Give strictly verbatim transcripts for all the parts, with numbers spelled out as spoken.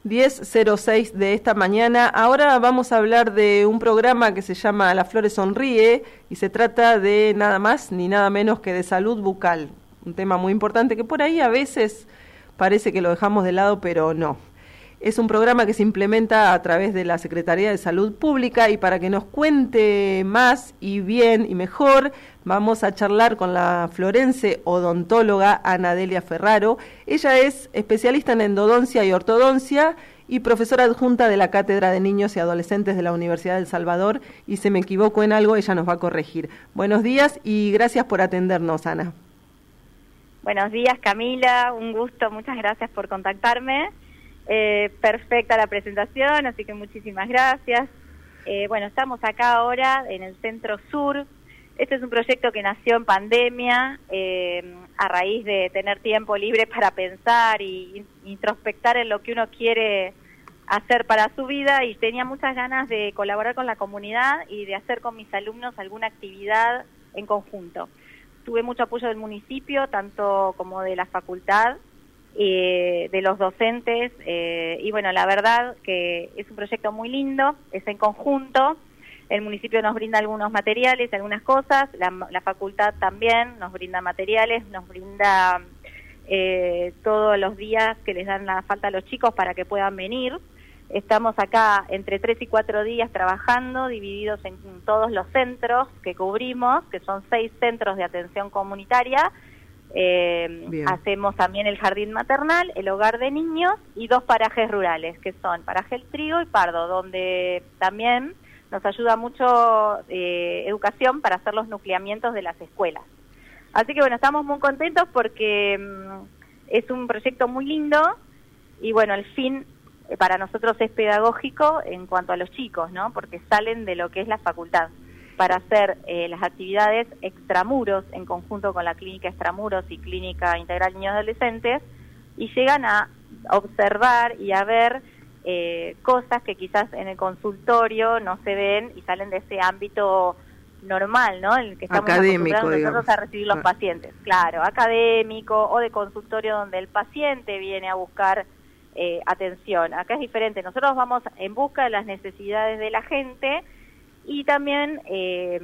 diez cero seis de esta mañana. Ahora vamos a hablar de un programa que se llama Las Flores Sonríe y se trata de nada más ni nada menos que de salud bucal. Un tema muy importante que por ahí a veces parece que lo dejamos de lado, pero no. Es un programa que se implementa a través de la Secretaría de Salud Pública y para que nos cuente más y bien y mejor, vamos a charlar con la florense odontóloga Ana Delia Ferraro. Ella es especialista en endodoncia y ortodoncia y profesora adjunta de la Cátedra de Niños y Adolescentes de la Universidad del Salvador, y si me equivoco en algo, ella nos va a corregir. Buenos días y gracias por atendernos, Ana. Buenos días, Camila, un gusto, muchas gracias por contactarme. Eh, perfecta la presentación, así que muchísimas gracias. Eh, bueno, estamos acá ahora en el Centro Sur. Este es un proyecto que nació en pandemia, eh, a raíz de tener tiempo libre para pensar y introspectar en lo que uno quiere hacer para su vida, y tenía muchas ganas de colaborar con la comunidad y de hacer con mis alumnos alguna actividad en conjunto. Tuve mucho apoyo del municipio, tanto como de la facultad, Eh, de los docentes, eh, y bueno, la verdad que es un proyecto muy lindo, es en conjunto. El municipio nos brinda algunos materiales, algunas cosas, la, la facultad también nos brinda materiales, nos brinda eh, todos los días que les dan la falta a los chicos para que puedan venir. Estamos acá entre tres y cuatro días trabajando, divididos en todos los centros que cubrimos, que son seis centros de atención comunitaria. Eh, hacemos también el jardín maternal, el hogar de niños y dos parajes rurales, que son Paraje El Trigo y Pardo, donde también nos ayuda mucho eh, educación para hacer los nucleamientos de las escuelas. Así que bueno, estamos muy contentos porque um, es un proyecto muy lindo y bueno, el fin eh, para nosotros es pedagógico en cuanto a los chicos, ¿no? Porque salen de lo que es la facultad para hacer eh, las actividades extramuros en conjunto con la Clínica Extramuros y Clínica Integral Niños y Adolescentes, y llegan a observar y a ver eh, cosas que quizás en el consultorio no se ven y salen de ese ámbito normal, ¿no? En el que estamos académico, acostumbrados digamos, nosotros a recibir los pacientes. Claro, académico o de consultorio donde el paciente viene a buscar eh, atención. Acá es diferente, nosotros vamos en busca de las necesidades de la gente y también eh,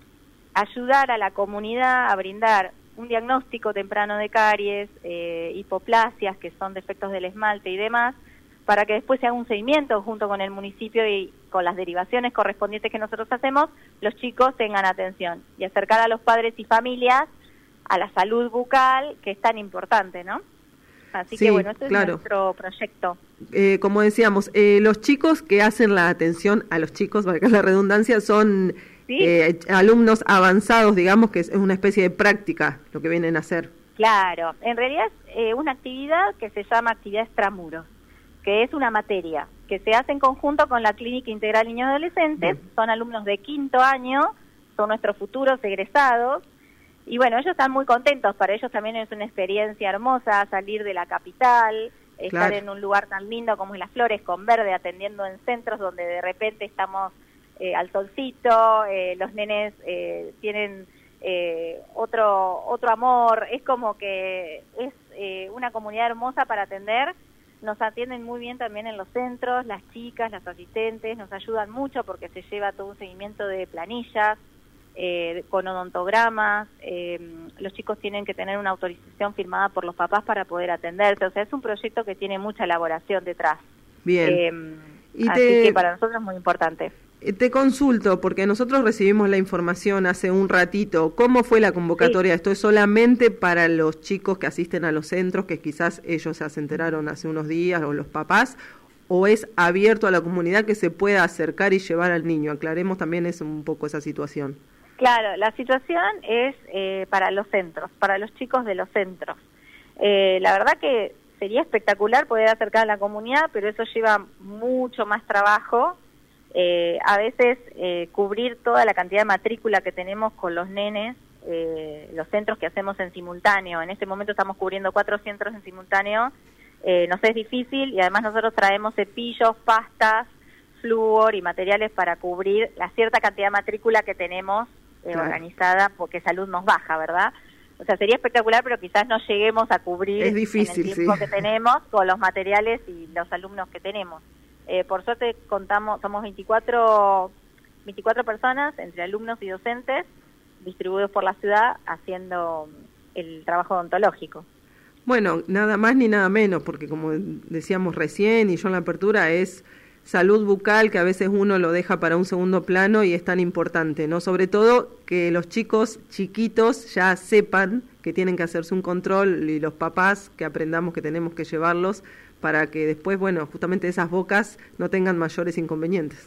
ayudar a la comunidad a brindar un diagnóstico temprano de caries, eh, hipoplasias, que son defectos del esmalte y demás, para que después se haga un seguimiento junto con el municipio y con las derivaciones correspondientes que nosotros hacemos, los chicos tengan atención y acercar a los padres y familias a la salud bucal, que es tan importante, ¿no? Así sí, que bueno, este claro. es nuestro proyecto. Eh, como decíamos, eh, los chicos que hacen la atención a los chicos, para que la redundancia, son ¿Sí? eh, alumnos avanzados, digamos, que es una especie de práctica lo que vienen a hacer. Claro, en realidad es eh, una actividad que se llama actividad extramuros, que es una materia que se hace en conjunto con la Clínica Integral Niños y Adolescentes. Bien. Son alumnos de quinto año, son nuestros futuros egresados. Y bueno, ellos están muy contentos, para ellos también es una experiencia hermosa salir de la capital, estar claro. en un lugar tan lindo como es Las Flores, con verde, atendiendo en centros donde de repente estamos eh, al solcito, eh, los nenes eh, tienen eh, otro otro amor, es como que es eh, una comunidad hermosa para atender. Nos atienden muy bien también en los centros, las chicas, las asistentes, nos ayudan mucho porque se lleva todo un seguimiento de planillas, Eh, con odontogramas, eh, los chicos tienen que tener una autorización firmada por los papás para poder atenderse, o sea, es un proyecto que tiene mucha elaboración detrás. Bien. Eh, y así te, que para nosotros es muy importante. Te consulto, porque nosotros recibimos la información hace un ratito, ¿cómo fue la convocatoria? Sí. ¿Esto es solamente para los chicos que asisten a los centros, que quizás ellos ya se enteraron hace unos días, o los papás, o es abierto a la comunidad que se pueda acercar y llevar al niño? Aclaremos también es un poco esa situación. Claro, la situación es eh, para los centros, para los chicos de los centros. Eh, la verdad que sería espectacular poder acercar a la comunidad, pero eso lleva mucho más trabajo. Eh, a veces eh, cubrir toda la cantidad de matrícula que tenemos con los nenes, eh, los centros que hacemos en simultáneo. En este momento estamos cubriendo cuatro centros en simultáneo. Eh, nos es difícil y además nosotros traemos cepillos, pastas, flúor y materiales para cubrir la cierta cantidad de matrícula que tenemos Eh, claro. organizada, porque salud nos baja, ¿verdad? o sea, sería espectacular, pero quizás no lleguemos a cubrir es difícil, en el tiempo sí. que tenemos con los materiales y los alumnos que tenemos. Eh, por suerte contamos, somos veinticuatro, veinticuatro personas, entre alumnos y docentes, distribuidos por la ciudad, haciendo el trabajo odontológico. Bueno, nada más ni nada menos, porque como decíamos recién y yo en la apertura, es salud bucal que a veces uno lo deja para un segundo plano y es tan importante, ¿no? Sobre todo que los chicos chiquitos ya sepan que tienen que hacerse un control y los papás que aprendamos que tenemos que llevarlos para que después, bueno, justamente esas bocas no tengan mayores inconvenientes.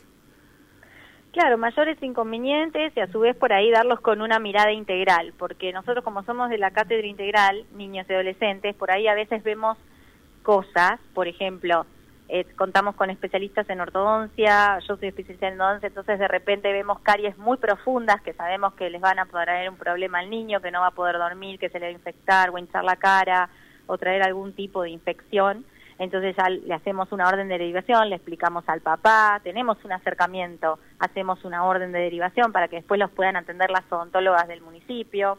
Claro, mayores inconvenientes y a su vez por ahí darlos con una mirada integral, porque nosotros como somos de la cátedra integral, niños y adolescentes, por ahí a veces vemos cosas, por ejemplo, eh, contamos con especialistas en ortodoncia, yo soy especialista en ortodoncia, entonces de repente vemos caries muy profundas que sabemos que les van a traer un problema al niño, que no va a poder dormir, que se le va a infectar o hinchar la cara o traer algún tipo de infección. Entonces ya le hacemos una orden de derivación, le explicamos al papá, tenemos un acercamiento, hacemos una orden de derivación para que después los puedan atender las odontólogas del municipio.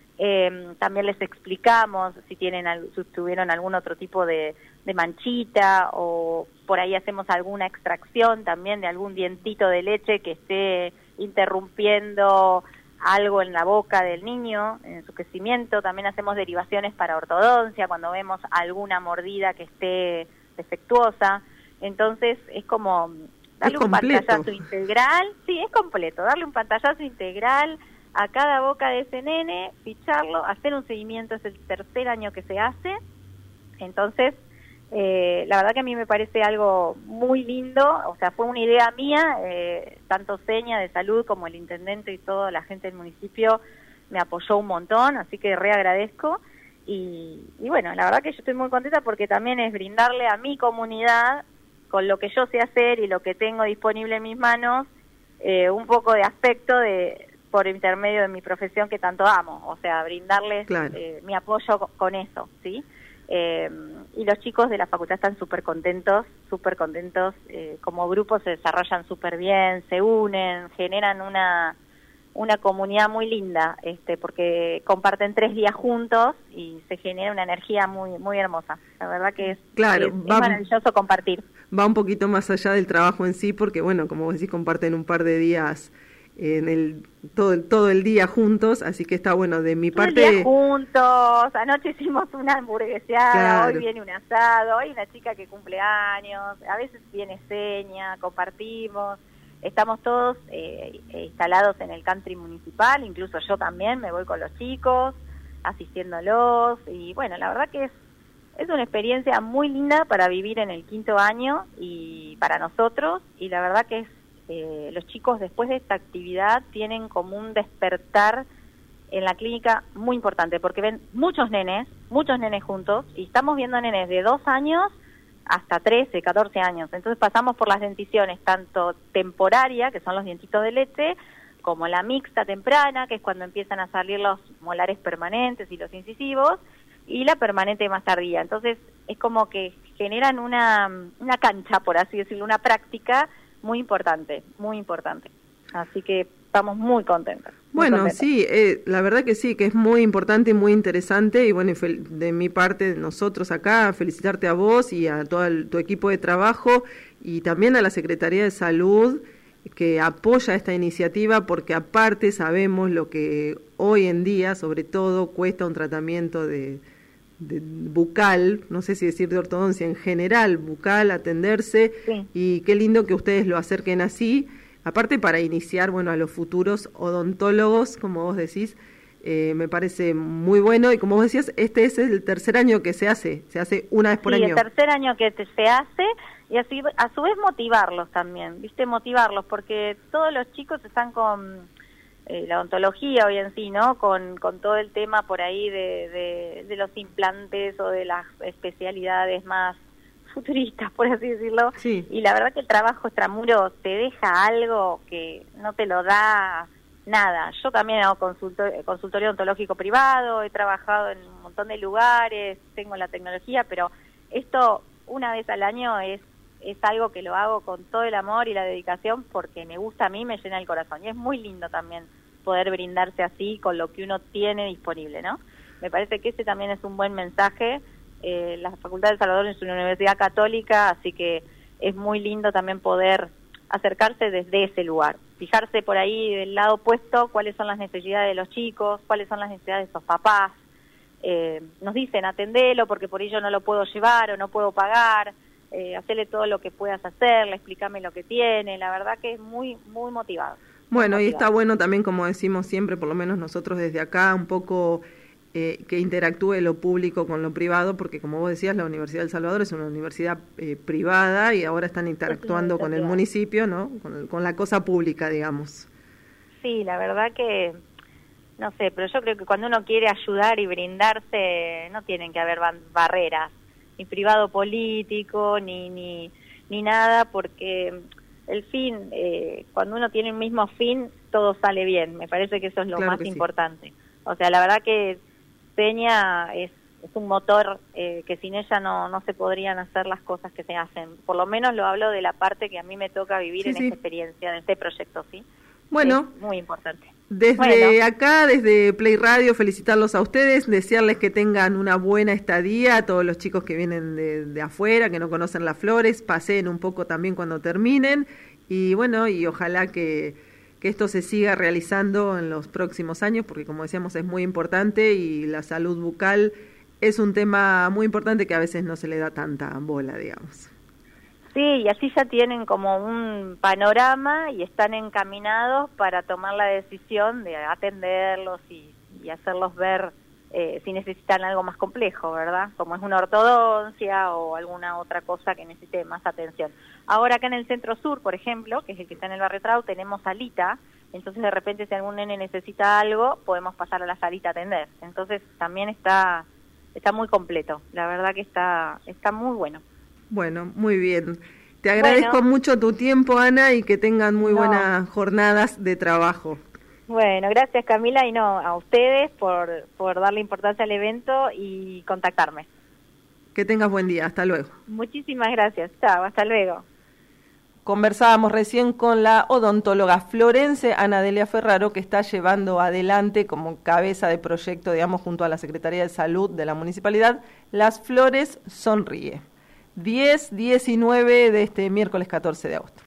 Eh, también les explicamos si tienen si tuvieron algún otro tipo de, de manchita o por ahí hacemos alguna extracción también de algún dientito de leche que esté interrumpiendo algo en la boca del niño, en su crecimiento. También hacemos derivaciones para ortodoncia cuando vemos alguna mordida que esté defectuosa. Entonces es como darle es un pantallazo integral, sí, es completo, darle un pantallazo integral a cada boca de ese nene, ficharlo, hacer un seguimiento, es el tercer año que se hace. Entonces, eh, la verdad que a mí me parece algo muy lindo, o sea, fue una idea mía, eh, tanto Seña de Salud como el intendente y toda la gente del municipio me apoyó un montón, así que re agradezco. Y, y bueno, la verdad que yo estoy muy contenta porque también es brindarle a mi comunidad, con lo que yo sé hacer y lo que tengo disponible en mis manos, eh, un poco de aspecto de por intermedio de mi profesión que tanto amo, o sea, brindarles claro. eh, mi apoyo con, con eso, ¿sí? Eh, y los chicos de la facultad están súper contentos, súper contentos, eh, como grupo se desarrollan súper bien, se unen, generan una una comunidad muy linda, este, porque comparten tres días juntos y se genera una energía muy muy hermosa. La verdad que es, claro, es, va, es maravilloso compartir. Va un poquito más allá del trabajo en sí, porque bueno, como vos decís, comparten un par de días en el todo el todo el día juntos, así que está bueno de mi todo parte. El día juntos, anoche hicimos una hamburgueseada, claro. Hoy viene un asado, hay una chica que cumple años, a veces viene Seña, compartimos, estamos todos eh, instalados en el country municipal, incluso yo también me voy con los chicos, asistiéndolos, y bueno, la verdad que es es una experiencia muy linda para vivir en el quinto año y para nosotros, y la verdad que es Eh, los chicos después de esta actividad tienen como un despertar en la clínica muy importante, porque ven muchos nenes, muchos nenes juntos, y estamos viendo nenes de dos años hasta trece, catorce años. Entonces pasamos por las denticiones, tanto temporaria, que son los dientitos de leche, como la mixta temprana, que es cuando empiezan a salir los molares permanentes y los incisivos, y la permanente más tardía. Entonces es como que generan una, una cancha, por así decirlo, una práctica muy importante, muy importante. Así que estamos muy contentos. Muy bueno, contentos. sí, eh, la verdad que sí, que es muy importante y muy interesante. Y bueno, de mi parte, nosotros acá, felicitarte a vos y a todo el, tu equipo de trabajo y también a la Secretaría de Salud que apoya esta iniciativa, porque aparte sabemos lo que hoy en día, sobre todo, cuesta un tratamiento de... de bucal, no sé si decir de ortodoncia, en general, bucal, atenderse, sí. Y qué lindo que ustedes lo acerquen así, aparte para iniciar, bueno, a los futuros odontólogos, como vos decís, eh, me parece muy bueno, y como vos decías, este es el tercer año que se hace, se hace una vez por sí, año. Sí, el tercer año que te, se hace, y así, a su vez motivarlos también, ¿viste? Motivarlos, porque todos los chicos están con... Eh, la odontología hoy en sí, ¿no? Con, con todo el tema por ahí de, de, de los implantes o de las especialidades más futuristas, por así decirlo. Sí. Y la verdad que el trabajo extramuros te deja algo que no te lo da nada. Yo también hago consultor, consultorio odontológico privado, he trabajado en un montón de lugares, tengo la tecnología, pero esto una vez al año es es algo que lo hago con todo el amor y la dedicación porque me gusta a mí, me llena el corazón. Y es muy lindo también poder brindarse así con lo que uno tiene disponible, ¿no? Me parece que ese también es un buen mensaje. Eh, la Facultad de Salvador es una universidad católica, así que es muy lindo también poder acercarse desde ese lugar, fijarse por ahí del lado opuesto cuáles son las necesidades de los chicos, cuáles son las necesidades de sus papás. Eh, nos dicen atendelo porque por ello no lo puedo llevar o no puedo pagar, eh, hacerle todo lo que puedas hacerle, explícame lo que tiene. La verdad que es muy, muy motivado. Bueno, muy y motivado. está bueno también, como decimos siempre, por lo menos nosotros desde acá, un poco eh, que interactúe lo público con lo privado, porque como vos decías, la Universidad del Salvador es una universidad eh, privada y ahora están interactuando con el privada. municipio, ¿no? Con, el, con la cosa pública, digamos. Sí, la verdad que, no sé, pero yo creo que cuando uno quiere ayudar y brindarse, no tienen que haber barreras, ni privado político, ni, ni, ni nada, porque el fin, eh, cuando uno tiene el mismo fin, todo sale bien. Me parece que eso es lo Claro más que importante. Sí. O sea, la verdad que Peña es, es un motor eh, que sin ella no, no se podrían hacer las cosas que se hacen. Por lo menos lo hablo de la parte que a mí me toca vivir Sí, en sí. esta experiencia, en este proyecto, ¿sí? Bueno, es muy importante. Desde bueno. acá, desde Play Radio, felicitarlos a ustedes, desearles que tengan una buena estadía, a todos los chicos que vienen de, de afuera, que no conocen las flores, paseen un poco también cuando terminen, y bueno, y ojalá que, que esto se siga realizando en los próximos años, porque como decíamos es muy importante y la salud bucal es un tema muy importante que a veces no se le da tanta bola, digamos. Sí, y así ya tienen como un panorama y están encaminados para tomar la decisión de atenderlos y, y hacerlos ver eh, si necesitan algo más complejo, ¿verdad? Como es una ortodoncia o alguna otra cosa que necesite más atención. Ahora acá en el Centro Sur, por ejemplo, que es el que está en el Barrio Trau, tenemos salita, entonces de repente si algún nene necesita algo, podemos pasar a la salita a atender. Entonces también está, está muy completo, la verdad que está, está muy bueno. Bueno, muy bien. Te agradezco bueno, mucho tu tiempo, Ana, y que tengan muy no. buenas jornadas de trabajo. Bueno, gracias Camila y no a ustedes por, por darle importancia al evento y contactarme. Que tengas buen día. Hasta luego. Muchísimas gracias. Chao, hasta luego. Conversábamos recién con la odontóloga florense Ana Delia Ferraro, que está llevando adelante como cabeza de proyecto, digamos, junto a la Secretaría de Salud de la Municipalidad, Las Flores Sonríe. diez, diecinueve de este miércoles catorce de agosto.